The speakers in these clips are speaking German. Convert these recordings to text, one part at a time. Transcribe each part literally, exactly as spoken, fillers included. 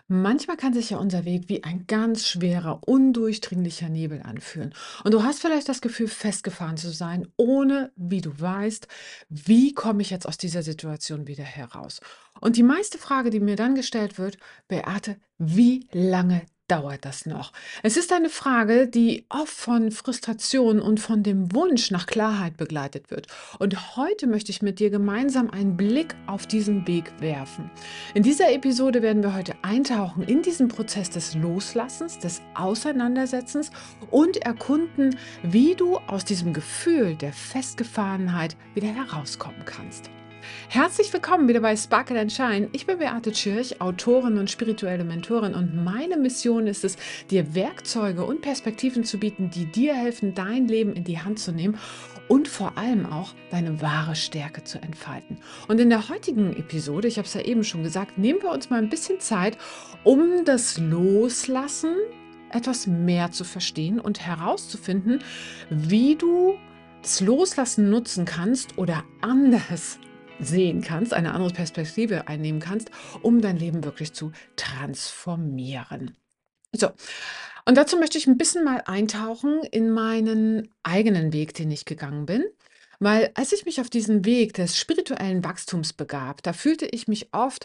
Manchmal kann sich ja unser Weg wie ein ganz schwerer, undurchdringlicher Nebel anfühlen. Und du hast vielleicht das Gefühl, festgefahren zu sein, ohne, wie du weißt, wie komme ich jetzt aus dieser Situation wieder heraus? Und die meiste Frage, die mir dann gestellt wird, Beate, wie lange dauert das noch? Es ist eine Frage, die oft von Frustration und von dem Wunsch nach Klarheit begleitet wird. Und heute möchte ich mit dir gemeinsam einen Blick auf diesen Weg werfen. In dieser Episode werden wir heute eintauchen in diesen Prozess des Loslassens, des Auseinandersetzens und erkunden, wie du aus diesem Gefühl der Festgefahrenheit wieder herauskommen kannst. Herzlich willkommen wieder bei Sparkle and Shine. Ich bin Beate Tschirch, Autorin und spirituelle Mentorin, und meine Mission ist es, dir Werkzeuge und Perspektiven zu bieten, die dir helfen, dein Leben in die Hand zu nehmen und vor allem auch deine wahre Stärke zu entfalten. Und in der heutigen Episode, ich habe es ja eben schon gesagt, nehmen wir uns mal ein bisschen Zeit, um das Loslassen etwas mehr zu verstehen und herauszufinden, wie du das Loslassen nutzen kannst oder anders sehen kannst, eine andere Perspektive einnehmen kannst, um dein Leben wirklich zu transformieren. So, und dazu möchte ich ein bisschen mal eintauchen in meinen eigenen Weg, den ich gegangen bin. Weil als ich mich auf diesen Weg des spirituellen Wachstums begab, da fühlte ich mich oft,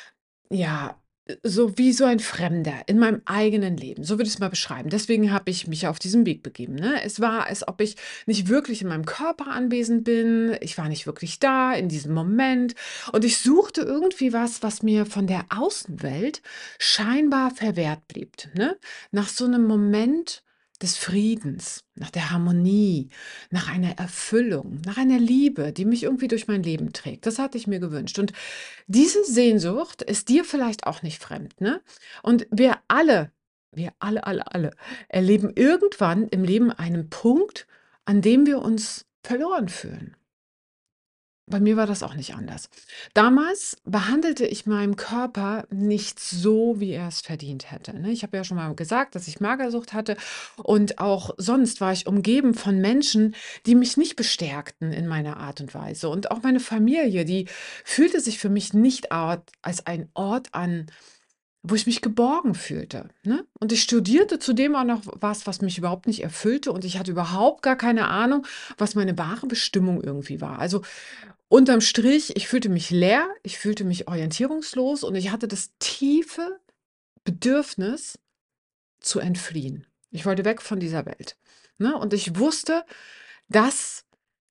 ja, äh, so wie so ein Fremder in meinem eigenen Leben. So würde ich es mal beschreiben. Deswegen habe ich mich auf diesen Weg begeben, ne? Es war, als ob ich nicht wirklich in meinem Körper anwesend bin. Ich war nicht wirklich da in diesem Moment. Und ich suchte irgendwie was, was mir von der Außenwelt scheinbar verwehrt blieb, ne? Nach so einem Moment des Friedens, nach der Harmonie, nach einer Erfüllung, nach einer Liebe, die mich irgendwie durch mein Leben trägt. Das hatte ich mir gewünscht. Und diese Sehnsucht ist dir vielleicht auch nicht fremd, ne? Und wir alle, wir alle, alle, alle erleben irgendwann im Leben einen Punkt, an dem wir uns verloren fühlen. Bei mir war das auch nicht anders. Damals behandelte ich meinen Körper nicht so, wie er es verdient hätte, ne? Ich habe ja schon mal gesagt, dass ich Magersucht hatte, und auch sonst war ich umgeben von Menschen, die mich nicht bestärkten in meiner Art und Weise. Und auch meine Familie, die fühlte sich für mich nicht Ort als ein Ort an, wo ich mich geborgen fühlte, ne? Und ich studierte zudem auch noch was, was mich überhaupt nicht erfüllte, und ich hatte überhaupt gar keine Ahnung, was meine wahre Bestimmung irgendwie war. Also, unterm Strich, ich fühlte mich leer, ich fühlte mich orientierungslos, und ich hatte das tiefe Bedürfnis zu entfliehen. Ich wollte weg von dieser Welt, ne? Und ich wusste, das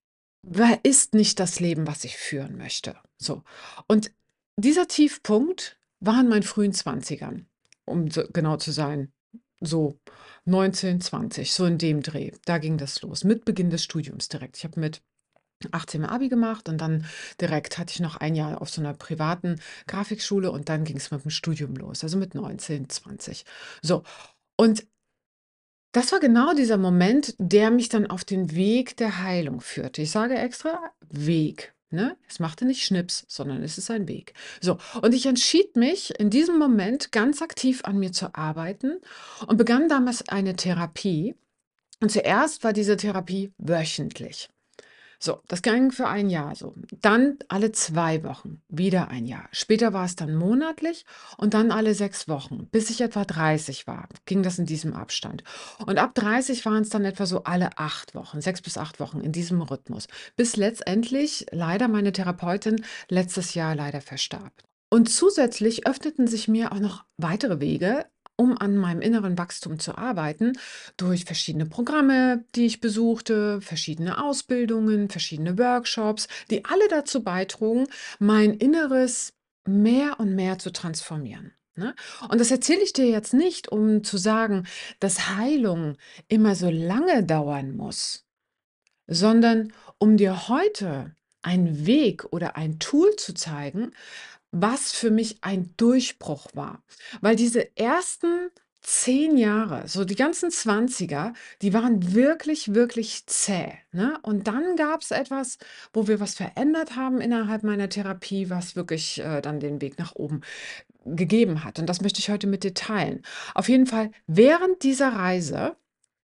wa ist nicht das Leben, was ich führen möchte. So. Und dieser Tiefpunkt war in meinen frühen Zwanzigern, um so genau zu sein. So neunzehn, zwanzig, so in dem Dreh. Da ging das los, mit Beginn des Studiums direkt. Ich habe mit achtzehn Abi gemacht, und dann direkt hatte ich noch ein Jahr auf so einer privaten Grafikschule, und dann ging es mit dem Studium los, also mit neunzehn, zwanzig. So, und das war genau dieser Moment, der mich dann auf den Weg der Heilung führte. Ich sage extra Weg, ne? Es machte nicht Schnips, sondern es ist ein Weg. So, und ich entschied mich in diesem Moment ganz aktiv an mir zu arbeiten und begann damals eine Therapie. Und zuerst war diese Therapie wöchentlich. So, das ging für ein Jahr so. Dann alle zwei Wochen, wieder ein Jahr. Später war es dann monatlich und dann alle sechs Wochen. Bis ich etwa dreißig war, ging das in diesem Abstand. Und ab dreißig waren es dann etwa so alle acht Wochen, sechs bis acht Wochen in diesem Rhythmus. Bis letztendlich leider meine Therapeutin letztes Jahr leider verstarb. Und zusätzlich öffneten sich mir auch noch weitere Wege, um an meinem inneren Wachstum zu arbeiten, durch verschiedene Programme, die ich besuchte, verschiedene Ausbildungen, verschiedene Workshops, die alle dazu beitrugen, mein Inneres mehr und mehr zu transformieren, ne? Und das erzähle ich dir jetzt nicht, um zu sagen, dass Heilung immer so lange dauern muss, sondern um dir heute einen Weg oder ein Tool zu zeigen, was für mich ein Durchbruch war. Weil diese ersten zehn Jahre, so die ganzen Zwanziger, die waren wirklich, wirklich zäh, ne? Und dann gab es etwas, wo wir was verändert haben innerhalb meiner Therapie, was wirklich, äh, dann den Weg nach oben gegeben hat. Und das möchte ich heute mit dir teilen. Auf jeden Fall, während dieser Reise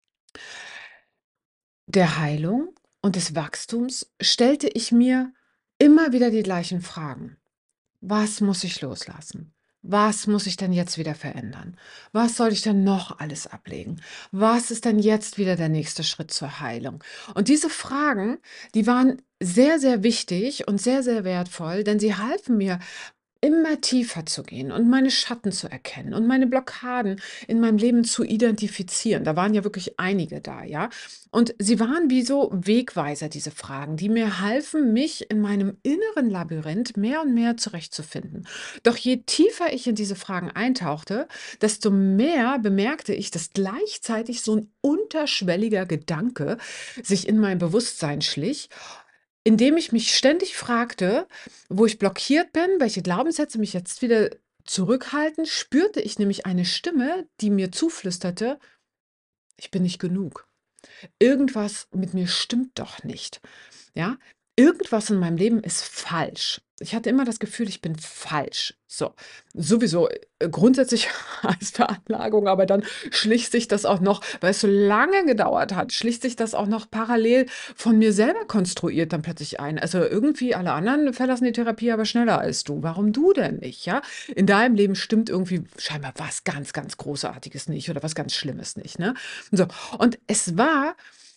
der Heilung und des Wachstums stellte ich mir immer wieder die gleichen Fragen. Was muss ich loslassen? was muss ich denn jetzt wieder verändern? Was soll ich denn noch alles ablegen? Was ist denn jetzt wieder der nächste Schritt zur Heilung? Und diese Fragen, die waren sehr, sehr wichtig und sehr, sehr wertvoll, denn sie halfen mir, immer tiefer zu gehen und meine Schatten zu erkennen und meine Blockaden in meinem Leben zu identifizieren. Da waren ja wirklich einige da, ja. Und sie waren wie so Wegweiser, diese Fragen, die mir halfen, mich in meinem inneren Labyrinth mehr und mehr zurechtzufinden. Doch je tiefer ich in diese Fragen eintauchte, desto mehr bemerkte ich, dass gleichzeitig so ein unterschwelliger Gedanke sich in mein Bewusstsein schlich, indem ich mich ständig fragte, wo ich blockiert bin, welche Glaubenssätze mich jetzt wieder zurückhalten, spürte ich nämlich eine Stimme, die mir zuflüsterte: „Ich bin nicht genug. Irgendwas mit mir stimmt doch nicht.“ Ja? Irgendwas in meinem Leben ist falsch. Ich hatte immer das Gefühl, ich bin falsch. So, sowieso, äh, grundsätzlich als Veranlagung, aber dann schlich sich das auch noch, weil es so lange gedauert hat, schlich sich das auch noch parallel von mir selber konstruiert dann plötzlich ein. Also, irgendwie alle anderen verlassen die Therapie aber schneller als du. Warum du denn nicht, ja? In deinem Leben stimmt irgendwie scheinbar was ganz, ganz Großartiges nicht oder was ganz Schlimmes nicht, ne? So, und es war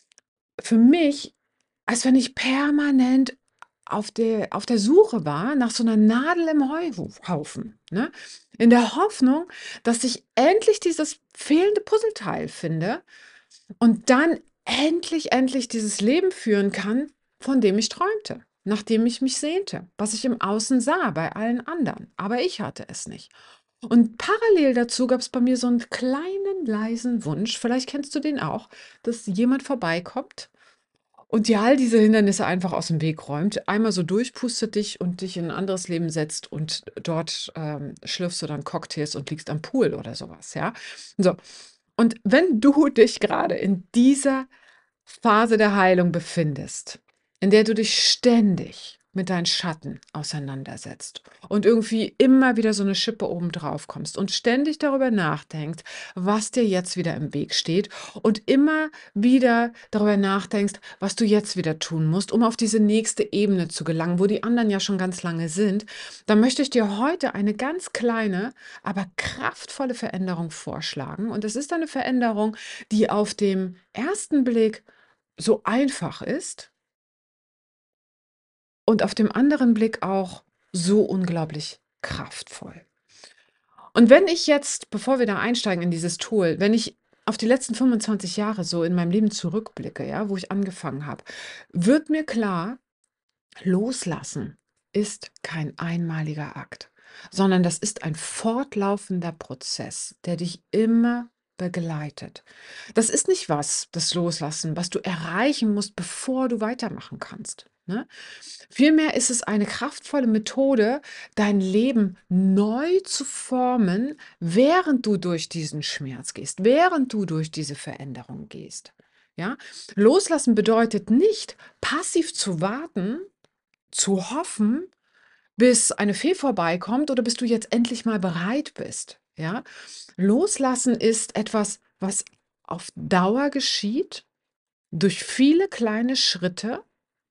für mich, als wenn ich permanent auf der auf der Suche war nach so einer Nadel im Heuhaufen, ne? In der Hoffnung, dass ich endlich dieses fehlende Puzzleteil finde und dann endlich, endlich dieses Leben führen kann, von dem ich träumte, nach dem ich mich sehnte, was ich im Außen sah bei allen anderen, aber ich hatte es nicht. Und parallel dazu gab es bei mir so einen kleinen, leisen Wunsch, vielleicht kennst du den auch, dass jemand vorbeikommt und dir all diese Hindernisse einfach aus dem Weg räumt, einmal so durchpustet dich und dich in ein anderes Leben setzt und dort, ähm, schlürfst du dann Cocktails und liegst am Pool oder sowas, ja? So, und wenn du dich gerade in dieser Phase der Heilung befindest, in der du dich ständig mit deinen Schatten auseinandersetzt und irgendwie immer wieder so eine Schippe obendrauf kommst und ständig darüber nachdenkst, was dir jetzt wieder im Weg steht und immer wieder darüber nachdenkst, was du jetzt wieder tun musst, um auf diese nächste Ebene zu gelangen, wo die anderen ja schon ganz lange sind, dann möchte ich dir heute eine ganz kleine, aber kraftvolle Veränderung vorschlagen. Und es ist eine Veränderung, die auf dem ersten Blick so einfach ist und auf dem anderen Blick auch so unglaublich kraftvoll. Und wenn ich jetzt, bevor wir da einsteigen in dieses Tool, wenn ich auf die letzten fünfundzwanzig Jahre so in meinem Leben zurückblicke, ja, wo ich angefangen habe, wird mir klar, loslassen ist kein einmaliger Akt, sondern das ist ein fortlaufender Prozess, der dich immer begleitet. Das ist nicht was, das Loslassen, was du erreichen musst, bevor du weitermachen kannst. Ne? Vielmehr ist es eine kraftvolle Methode, dein Leben neu zu formen, während du durch diesen Schmerz gehst, während du durch diese Veränderung gehst. Ja? Loslassen bedeutet nicht, passiv zu warten, zu hoffen, bis eine Fee vorbeikommt oder bis du jetzt endlich mal bereit bist, ja? Loslassen ist etwas, was auf Dauer geschieht durch viele kleine Schritte,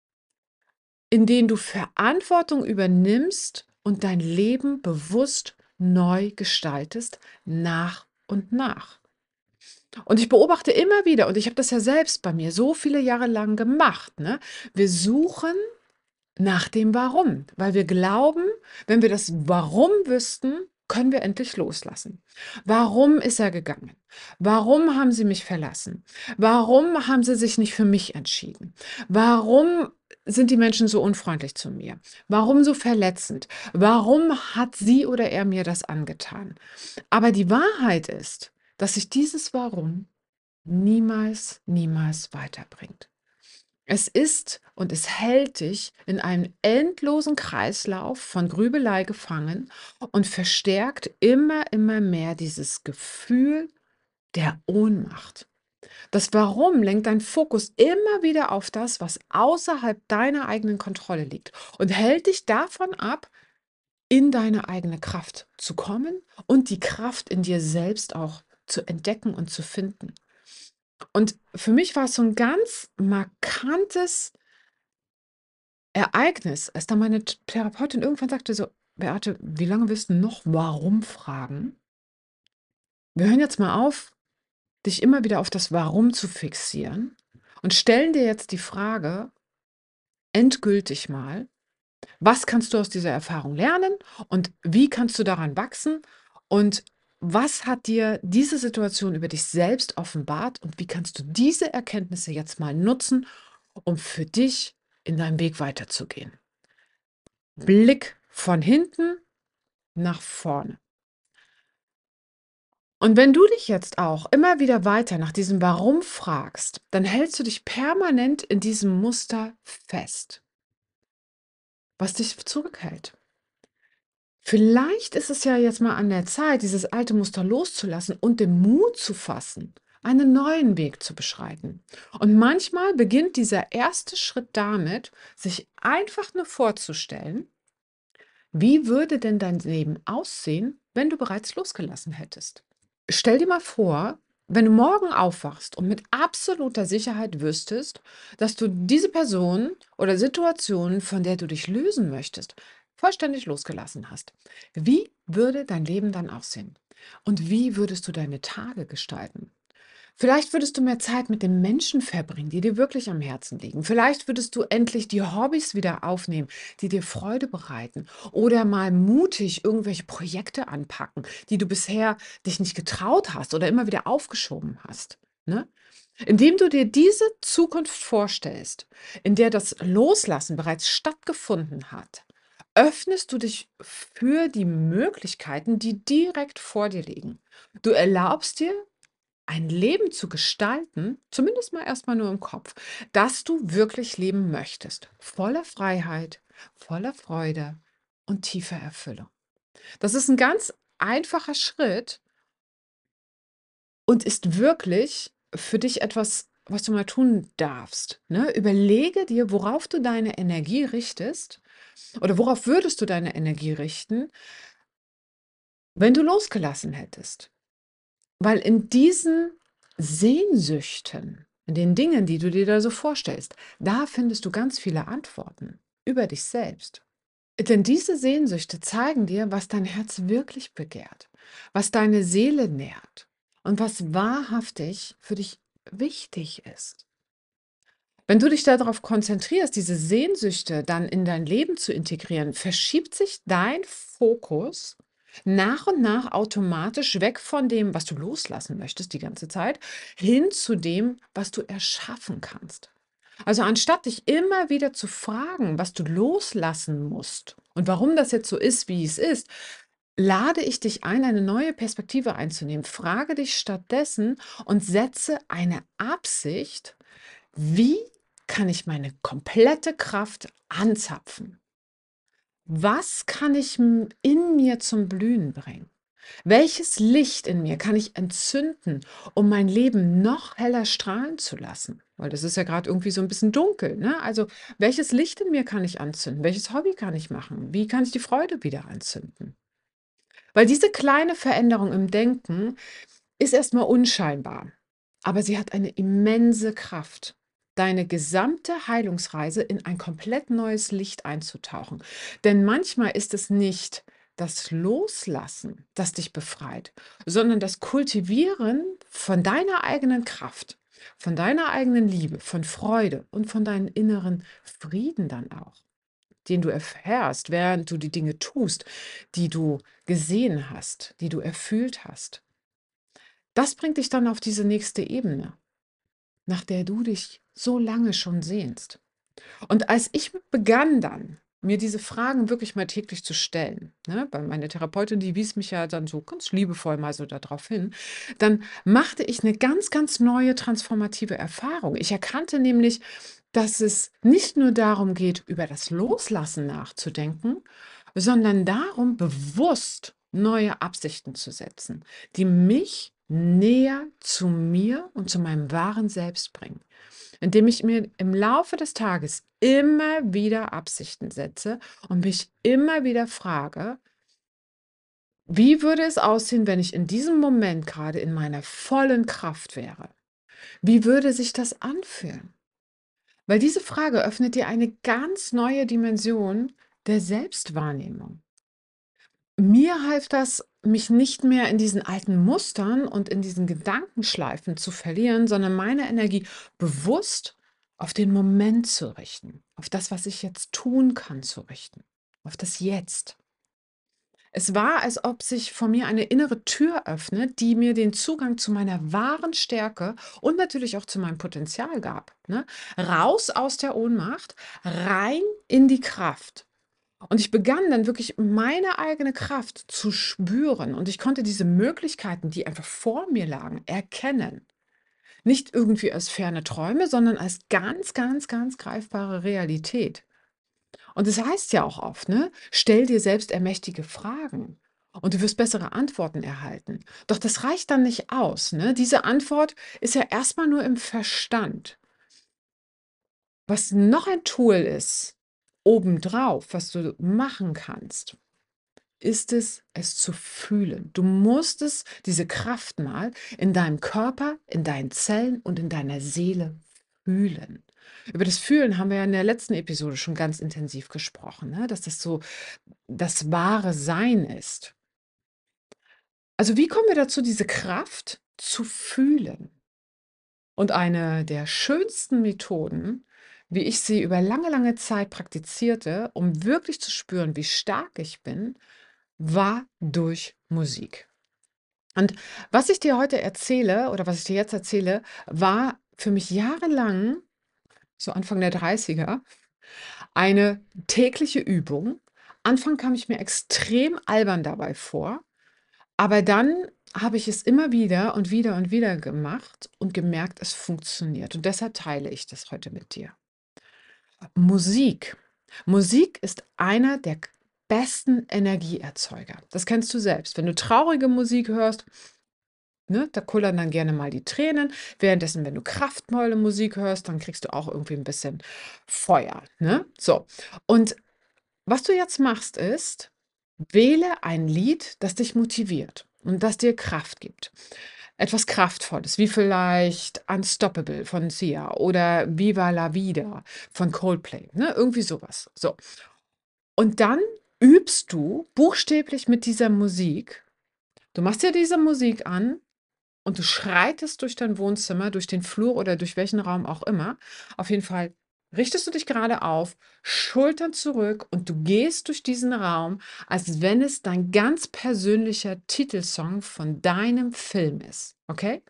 in denen du Verantwortung übernimmst und dein Leben bewusst neu gestaltest, nach und nach. Und ich beobachte immer wieder, und ich habe das ja selbst bei mir so viele Jahre lang gemacht, ne? Wir suchen nach dem Warum, weil wir glauben, wenn wir das Warum wüssten, können wir endlich loslassen. Warum ist er gegangen? Warum haben sie mich verlassen? Warum haben sie sich nicht für mich entschieden? Warum sind die Menschen so unfreundlich zu mir? Warum so verletzend? Warum hat sie oder er mir das angetan? Aber die Wahrheit ist, dass sich dieses Warum niemals, niemals weiterbringt. Es ist und es hält dich in einem endlosen Kreislauf von Grübelei gefangen und verstärkt immer, immer mehr dieses Gefühl der Ohnmacht. Das Warum lenkt deinen Fokus immer wieder auf das, was außerhalb deiner eigenen Kontrolle liegt und hält dich davon ab, in deine eigene Kraft zu kommen und die Kraft in dir selbst auch zu entdecken und zu finden. Und für mich war es so ein ganz markantes Ereignis, als dann meine T Therapeutin irgendwann sagte so: Beate, wie lange willst du noch warum fragen? Wir hören jetzt mal auf, dich immer wieder auf das Warum zu fixieren und stellen dir jetzt die Frage endgültig mal: Was kannst du aus dieser Erfahrung lernen und wie kannst du daran wachsen? Und was hat dir diese Situation über dich selbst offenbart und wie kannst du diese Erkenntnisse jetzt mal nutzen, um für dich in deinem Weg weiterzugehen? Blick von hinten nach vorne. Und wenn du dich jetzt auch immer wieder weiter nach diesem Warum fragst, dann hältst du dich permanent in diesem Muster fest, was dich zurückhält. Vielleicht ist es ja jetzt mal an der Zeit, dieses alte Muster loszulassen und den Mut zu fassen, einen neuen Weg zu beschreiten. Und manchmal beginnt dieser erste Schritt damit, sich einfach nur vorzustellen, wie würde denn dein Leben aussehen, wenn du bereits losgelassen hättest? Stell dir mal vor, wenn du morgen aufwachst und mit absoluter Sicherheit wüsstest, dass du diese Person oder Situation, von der du dich lösen möchtest, vollständig losgelassen hast. Wie würde dein Leben dann aussehen? Und wie würdest du deine Tage gestalten? Vielleicht würdest du mehr Zeit mit den Menschen verbringen, die dir wirklich am Herzen liegen. Vielleicht würdest du endlich die Hobbys wieder aufnehmen, die dir Freude bereiten. Oder mal mutig irgendwelche Projekte anpacken, die du bisher dich nicht getraut hast oder immer wieder aufgeschoben hast. Ne? Indem du dir diese Zukunft vorstellst, in der das Loslassen bereits stattgefunden hat, öffnest du dich für die Möglichkeiten, die direkt vor dir liegen. Du erlaubst dir, ein Leben zu gestalten, zumindest mal erstmal nur im Kopf, das du wirklich leben möchtest. Voller Freiheit, voller Freude und tiefer Erfüllung. Das ist ein ganz einfacher Schritt und ist wirklich für dich etwas, was du mal tun darfst, ne? Überlege dir, worauf du deine Energie richtest oder worauf würdest du deine Energie richten, wenn du losgelassen hättest? Weil in diesen Sehnsüchten, in den Dingen, die du dir da so vorstellst, da findest du ganz viele Antworten über dich selbst. Denn diese Sehnsüchte zeigen dir, was dein Herz wirklich begehrt, was deine Seele nährt und was wahrhaftig für dich wichtig ist. Wenn du dich darauf konzentrierst, diese Sehnsüchte dann in dein Leben zu integrieren, verschiebt sich dein Fokus nach und nach automatisch weg von dem, was du loslassen möchtest die ganze Zeit, hin zu dem, was du erschaffen kannst. Also anstatt dich immer wieder zu fragen, was du loslassen musst und warum das jetzt so ist, wie es ist, lade ich dich ein, eine neue Perspektive einzunehmen. Frage dich stattdessen und setze eine Absicht, wie kann ich meine komplette Kraft anzapfen? Was kann ich m- in mir zum Blühen bringen? Welches Licht in mir kann ich entzünden, um mein Leben noch heller strahlen zu lassen? Weil das ist ja gerade irgendwie so ein bisschen dunkel, ne? Also, welches Licht in mir kann ich anzünden? Welches Hobby kann ich machen? Wie kann ich die Freude wieder anzünden? Weil diese kleine Veränderung im Denken ist erstmal unscheinbar, aber sie hat eine immense Kraft, deine gesamte Heilungsreise in ein komplett neues Licht einzutauchen. Denn manchmal ist es nicht das Loslassen, das dich befreit, sondern das Kultivieren von deiner eigenen Kraft, von deiner eigenen Liebe, von Freude und von deinem inneren Frieden dann auch, den du erfährst, während du die Dinge tust, die du gesehen hast, die du erfüllt hast. Das bringt dich dann auf diese nächste Ebene, nach der du dich so lange schon sehnst. Und als ich begann dann, mir diese Fragen wirklich mal täglich zu stellen, ne, weil meine Therapeutin, die wies mich ja dann so ganz liebevoll mal so darauf hin, dann machte ich eine ganz, ganz neue transformative Erfahrung. Ich erkannte nämlich, dass es nicht nur darum geht, über das Loslassen nachzudenken, sondern darum, bewusst neue Absichten zu setzen, die mich näher zu mir und zu meinem wahren Selbst bringen. Indem ich mir im Laufe des Tages immer wieder Absichten setze und mich immer wieder frage, wie würde es aussehen, wenn ich in diesem Moment gerade in meiner vollen Kraft wäre? Wie würde sich das anfühlen? Weil diese Frage öffnet dir eine ganz neue Dimension der Selbstwahrnehmung. Mir half das, mich nicht mehr in diesen alten Mustern und in diesen Gedankenschleifen zu verlieren, sondern meine Energie bewusst auf den Moment zu richten, auf das, was ich jetzt tun kann, zu richten, auf das Jetzt. Es war, als ob sich vor mir eine innere Tür öffnet, die mir den Zugang zu meiner wahren Stärke und natürlich auch zu meinem Potenzial gab, ne? Raus aus der Ohnmacht, rein in die Kraft. Und ich begann dann wirklich meine eigene Kraft zu spüren und ich konnte diese Möglichkeiten, die einfach vor mir lagen, erkennen. Nicht irgendwie als ferne Träume, sondern als ganz, ganz, ganz greifbare Realität. Und es heißt ja auch oft, ne? Stell dir selbst ermächtige Fragen und du wirst bessere Antworten erhalten. Doch das reicht dann nicht aus, ne? Diese Antwort ist ja erstmal nur im Verstand. Was noch ein Tool ist, obendrauf, was du machen kannst, ist es, es zu fühlen. Du musst es, diese Kraft mal in deinem Körper, in deinen Zellen und in deiner Seele fühlen. Über das Fühlen haben wir ja in der letzten Episode schon ganz intensiv gesprochen, ne? Dass das so das wahre Sein ist. Also wie kommen wir dazu, diese Kraft zu fühlen? Und eine der schönsten Methoden, wie ich sie über lange, lange Zeit praktizierte, um wirklich zu spüren, wie stark ich bin, war durch Musik. Und was ich dir heute erzähle oder was ich dir jetzt erzähle, war für mich jahrelang, so Anfang der Dreißiger, eine tägliche Übung. Anfang kam ich mir extrem albern dabei vor, aber dann habe ich es immer wieder und wieder und wieder gemacht und gemerkt, es funktioniert. Und deshalb teile ich das heute mit dir. Musik. Musik ist einer der k besten Energieerzeuger. Das kennst du selbst. Wenn du traurige Musik hörst, ne, da kullern dann gerne mal die Tränen. Währenddessen, wenn du kraftvolle Musik hörst, dann kriegst du auch irgendwie ein bisschen Feuer, ne? So. Und was du jetzt machst, ist, wähle ein Lied, das dich motiviert und das dir Kraft gibt. Etwas Kraftvolles, wie vielleicht „Unstoppable“ von Sia oder „Viva la Vida“ von Coldplay, ne? Irgendwie sowas. So. Und dann übst du buchstäblich mit dieser Musik. Du machst dir diese Musik an und du schreitest durch dein Wohnzimmer, durch den Flur oder durch welchen Raum auch immer. Auf jeden Fall richtest du dich gerade auf, Schultern zurück und du gehst durch diesen Raum, als wenn es dein ganz persönlicher Titelsong von deinem Film ist, okay?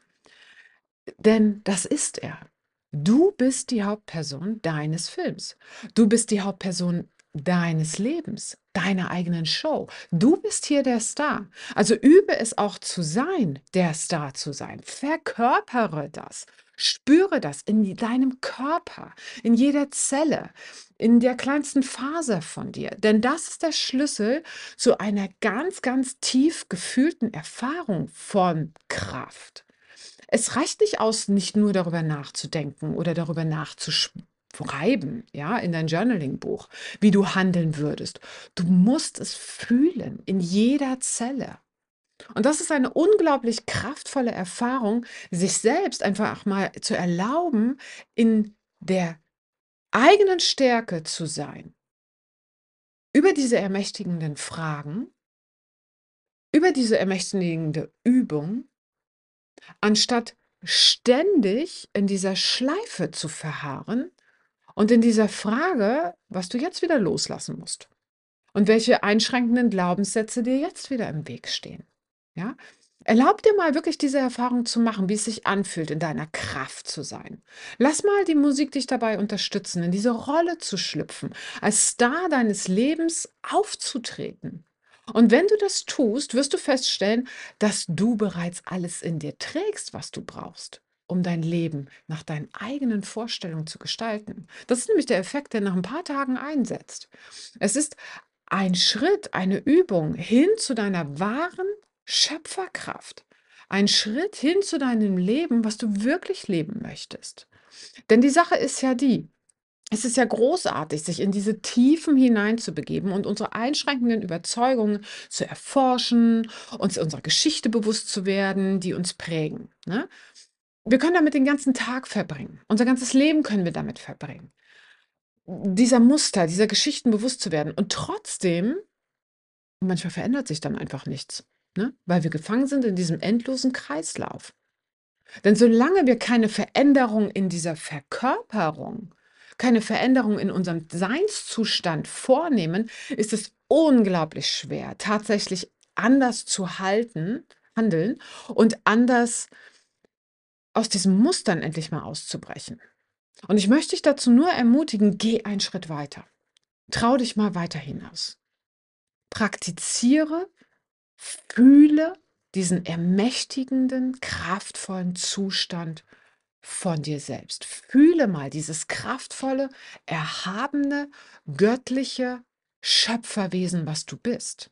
Denn das ist er. Du bist die Hauptperson deines Films. Du bist die Hauptperson deines Lebens, deiner eigenen Show. Du bist hier der Star. Also übe es auch zu sein, der Star zu sein. Verkörpere das. Spüre das in deinem Körper, in jeder Zelle, in der kleinsten Faser von dir. Denn das ist der Schlüssel zu einer ganz, ganz tief gefühlten Erfahrung von Kraft. Es reicht nicht aus, nicht nur darüber nachzudenken oder darüber nachzuschreiben, ja, in dein Journaling-Buch, wie du handeln würdest. Du musst es fühlen in jeder Zelle. Und das ist eine unglaublich kraftvolle Erfahrung, sich selbst einfach mal zu erlauben, in der eigenen Stärke zu sein. Über diese ermächtigenden Fragen, über diese ermächtigende Übung, anstatt ständig in dieser Schleife zu verharren und in dieser Frage, was du jetzt wieder loslassen musst und welche einschränkenden Glaubenssätze dir jetzt wieder im Weg stehen. Ja? Erlaub dir mal wirklich diese Erfahrung zu machen, wie es sich anfühlt, in deiner Kraft zu sein. Lass mal die Musik dich dabei unterstützen, in diese Rolle zu schlüpfen, als Star deines Lebens aufzutreten. Und wenn du das tust, wirst du feststellen, dass du bereits alles in dir trägst, was du brauchst, um dein Leben nach deinen eigenen Vorstellungen zu gestalten. Das ist nämlich der Effekt, der nach ein paar Tagen einsetzt. Es ist ein Schritt, eine Übung hin zu deiner wahren Schöpferkraft. Ein Schritt hin zu deinem Leben, was du wirklich leben möchtest. Denn die Sache ist ja die, es ist ja großartig, sich in diese Tiefen hineinzubegeben und unsere einschränkenden Überzeugungen zu erforschen, uns unserer Geschichte bewusst zu werden, die uns prägen. Ne? Wir können damit den ganzen Tag verbringen. Unser ganzes Leben können wir damit verbringen. Dieser Muster, dieser Geschichten bewusst zu werden. Und trotzdem Und manchmal verändert sich dann einfach nichts, ne? Weil wir gefangen sind in diesem endlosen Kreislauf. Denn solange wir keine Veränderung in dieser Verkörperung, keine Veränderung in unserem Seinszustand vornehmen, ist es unglaublich schwer, tatsächlich anders zu halten handeln und anders aus diesen Mustern endlich mal auszubrechen. Und ich möchte dich dazu nur ermutigen, geh einen Schritt weiter. Trau dich mal weiter hinaus. Praktiziere, fühle diesen ermächtigenden, kraftvollen Zustand von dir selbst. Fühle mal dieses kraftvolle, erhabene, göttliche Schöpferwesen, was du bist.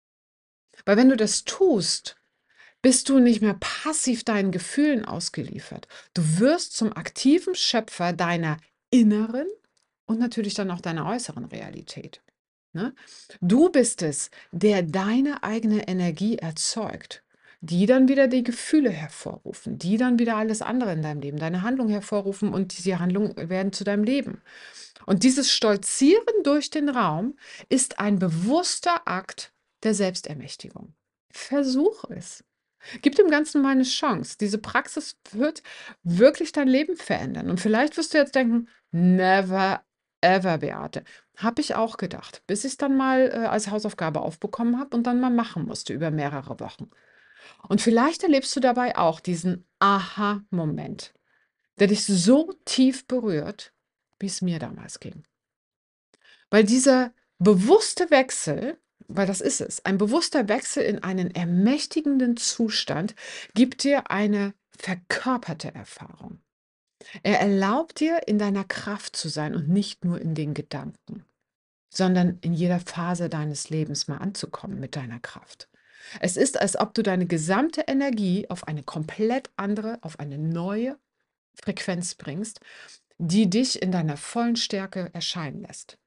Weil wenn du das tust, bist du nicht mehr passiv deinen Gefühlen ausgeliefert. Du wirst zum aktiven Schöpfer deiner inneren und natürlich dann auch deiner äußeren Realität. Ne? Du bist es, der deine eigene Energie erzeugt, die dann wieder die Gefühle hervorrufen, die dann wieder alles andere in deinem Leben, deine Handlung hervorrufen und diese Handlungen werden zu deinem Leben. Und dieses Stolzieren durch den Raum ist ein bewusster Akt der Selbstermächtigung. Versuch es. Gib dem Ganzen mal eine Chance. Diese Praxis wird wirklich dein Leben verändern. Und vielleicht wirst du jetzt denken: „Never ever, Beate.“ Habe ich auch gedacht, bis ich's dann mal, äh, als Hausaufgabe aufbekommen habe und dann mal machen musste über mehrere Wochen. Und vielleicht erlebst du dabei auch diesen Aha-Moment, der dich so tief berührt, wie es mir damals ging. Weil dieser bewusste Wechsel, weil das ist es, ein bewusster Wechsel in einen ermächtigenden Zustand gibt dir eine verkörperte Erfahrung. Er erlaubt dir, in deiner Kraft zu sein und nicht nur in den Gedanken, sondern in jeder Phase deines Lebens mal anzukommen mit deiner Kraft. Es ist, als ob du deine gesamte Energie auf eine komplett andere, auf eine neue Frequenz bringst, die dich in deiner vollen Stärke erscheinen lässt.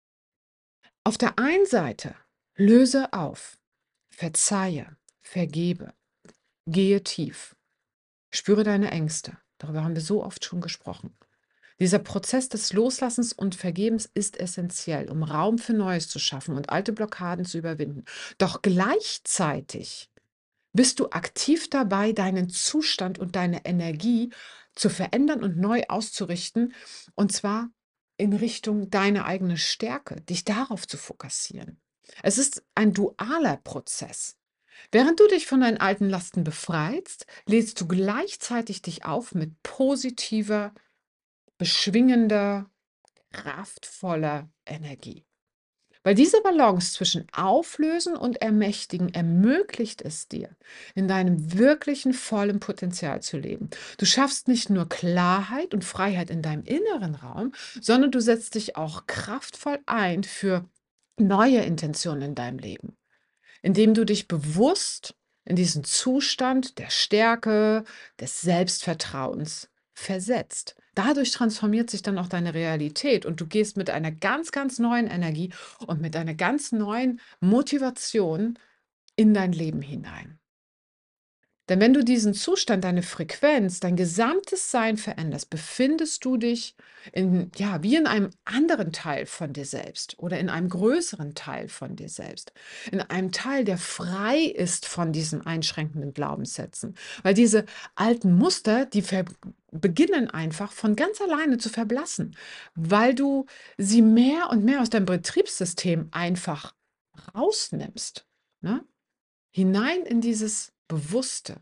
Auf der einen Seite löse auf, verzeihe, vergebe, gehe tief, spüre deine Ängste. Darüber haben wir so oft schon gesprochen. Dieser Prozess des Loslassens und Vergebens ist essentiell, um Raum für Neues zu schaffen und alte Blockaden zu überwinden. Doch gleichzeitig bist du aktiv dabei, deinen Zustand und deine Energie zu verändern und neu auszurichten, und zwar in Richtung deine eigene Stärke, dich darauf zu fokussieren. Es ist ein dualer Prozess. Während du dich von deinen alten Lasten befreist, lädst du gleichzeitig dich auf mit positiver, beschwingender, kraftvoller Energie. Weil diese Balance zwischen Auflösen und Ermächtigen ermöglicht es dir, in deinem wirklichen vollen Potenzial zu leben. Du schaffst nicht nur Klarheit und Freiheit in deinem inneren Raum, sondern du setzt dich auch kraftvoll ein für neue Intentionen in deinem Leben, indem du dich bewusst in diesen Zustand der Stärke, des Selbstvertrauens versetzt. Dadurch transformiert sich dann auch deine Realität und du gehst mit einer ganz, ganz neuen Energie und mit einer ganz neuen Motivation in dein Leben hinein. Denn wenn du diesen Zustand, deine Frequenz, dein gesamtes Sein veränderst, befindest du dich in, ja, wie in einem anderen Teil von dir selbst oder in einem größeren Teil von dir selbst. In einem Teil, der frei ist von diesen einschränkenden Glaubenssätzen. Weil diese alten Muster, die ver beginnen einfach von ganz alleine zu verblassen, weil du sie mehr und mehr aus deinem Betriebssystem einfach rausnimmst, ne? Hinein in dieses Bewusste,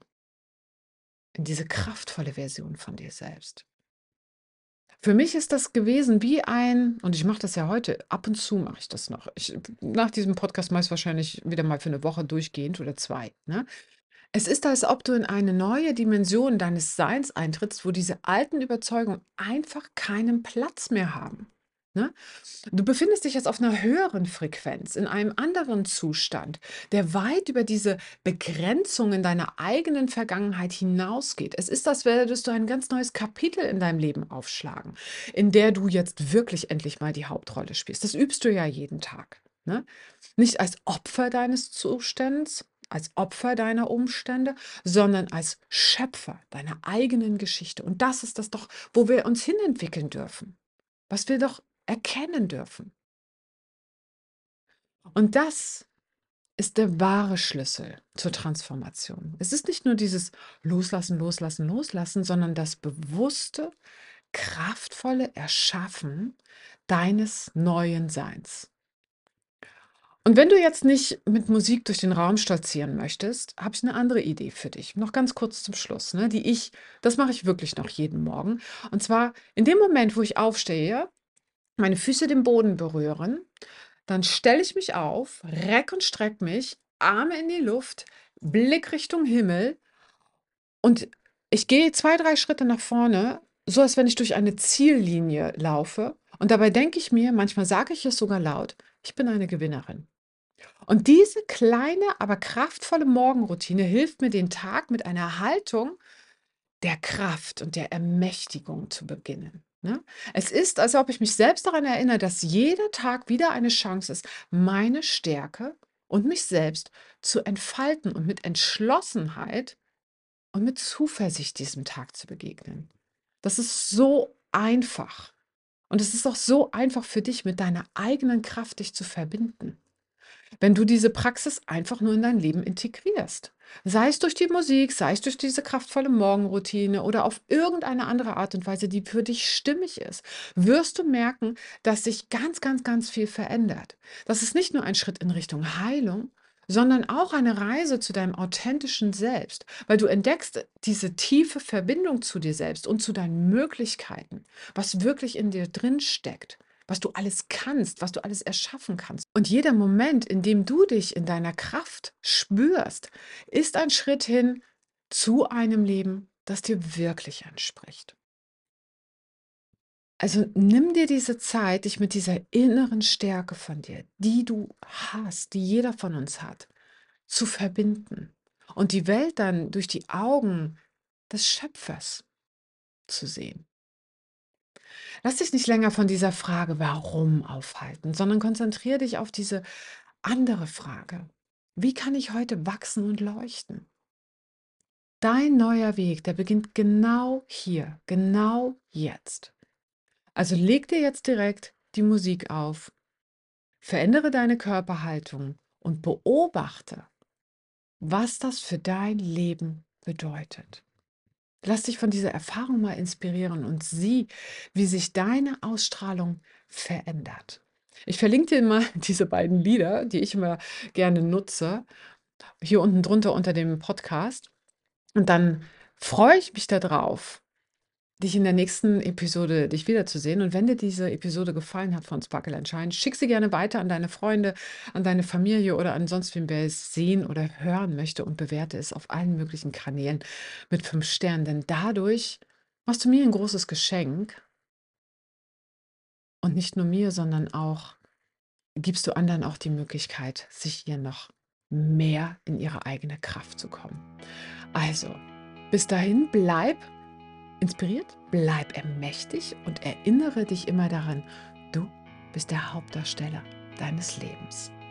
in diese kraftvolle Version von dir selbst. Für mich ist das gewesen wie ein, und ich mache das ja heute, ab und zu mache ich das noch. Ich, nach diesem Podcast meist wahrscheinlich wieder mal für eine Woche durchgehend oder zwei. Ne? Es ist, als ob du in eine neue Dimension deines Seins eintrittst, wo diese alten Überzeugungen einfach keinen Platz mehr haben. Ne? Du befindest dich jetzt auf einer höheren Frequenz, in einem anderen Zustand, der weit über diese Begrenzungen deiner eigenen Vergangenheit hinausgeht. Es ist, als würdest du ein ganz neues Kapitel in deinem Leben aufschlagen, in der du jetzt wirklich endlich mal die Hauptrolle spielst. Das übst du ja jeden Tag, ne? Nicht als Opfer deines Zustands, als Opfer deiner Umstände, sondern als Schöpfer deiner eigenen Geschichte. Und das ist das doch, wo wir uns hinentwickeln dürfen, was wir doch erkennen dürfen. Und das ist der wahre Schlüssel zur Transformation. Es ist nicht nur dieses Loslassen, Loslassen, Loslassen, sondern das bewusste, kraftvolle Erschaffen deines neuen Seins. Und wenn du jetzt nicht mit Musik durch den Raum stolzieren möchtest, habe ich eine andere Idee für dich. Noch ganz kurz zum Schluss, ne, die ich das mache ich wirklich noch jeden Morgen. Und zwar in dem Moment, wo ich aufstehe, meine Füße den Boden berühren, dann stelle ich mich auf, recke und strecke mich, Arme in die Luft, Blick Richtung Himmel und ich gehe zwei, drei Schritte nach vorne, so als wenn ich durch eine Ziellinie laufe. Und dabei denke ich mir, manchmal sage ich es sogar laut: „Ich bin eine Gewinnerin.“ Und diese kleine, aber kraftvolle Morgenroutine hilft mir, den Tag mit einer Haltung der Kraft und der Ermächtigung zu beginnen, ne? Es ist, als ob ich mich selbst daran erinnere, dass jeder Tag wieder eine Chance ist, meine Stärke und mich selbst zu entfalten und mit Entschlossenheit und mit Zuversicht diesem Tag zu begegnen. Das ist so einfach. Und es ist auch so einfach für dich, mit deiner eigenen Kraft dich zu verbinden, wenn du diese Praxis einfach nur in dein Leben integrierst. Sei es durch die Musik, sei es durch diese kraftvolle Morgenroutine oder auf irgendeine andere Art und Weise, die für dich stimmig ist, wirst du merken, dass sich ganz, ganz, ganz viel verändert. Das ist nicht nur ein Schritt in Richtung Heilung, sondern auch eine Reise zu deinem authentischen Selbst, weil du entdeckst diese tiefe Verbindung zu dir selbst und zu deinen Möglichkeiten, was wirklich in dir drin steckt, was du alles kannst, was du alles erschaffen kannst. Und jeder Moment, in dem du dich in deiner Kraft spürst, ist ein Schritt hin zu einem Leben, das dir wirklich entspricht. Also nimm dir diese Zeit, dich mit dieser inneren Stärke von dir, die du hast, die jeder von uns hat, zu verbinden und die Welt dann durch die Augen des Schöpfers zu sehen. Lass dich nicht länger von dieser Frage „Warum“ aufhalten, sondern konzentriere dich auf diese andere Frage: „Wie kann ich heute wachsen und leuchten?“ Dein neuer Weg, der beginnt genau hier, genau jetzt. Also leg dir jetzt direkt die Musik auf, verändere deine Körperhaltung und beobachte, was das für dein Leben bedeutet. Lass dich von dieser Erfahrung mal inspirieren und sieh, wie sich deine Ausstrahlung verändert. Ich verlinke dir mal diese beiden Lieder, die ich immer gerne nutze, hier unten drunter unter dem Podcast. Und dann freue ich mich darauf, dich in der nächsten Episode dich wiederzusehen. Und wenn dir diese Episode gefallen hat von Sparkle and Shine, schick sie gerne weiter an deine Freunde, an deine Familie oder an sonst wen, wer es sehen oder hören möchte, und bewerte es auf allen möglichen Kanälen mit fünf Sternen. Denn dadurch machst du mir ein großes Geschenk und nicht nur mir, sondern auch gibst du anderen auch die Möglichkeit, sich hier noch mehr in ihre eigene Kraft zu kommen. Also, bis dahin, bleib inspiriert, bleib ermächtigt und erinnere dich immer daran, du bist der Hauptdarsteller deines Lebens.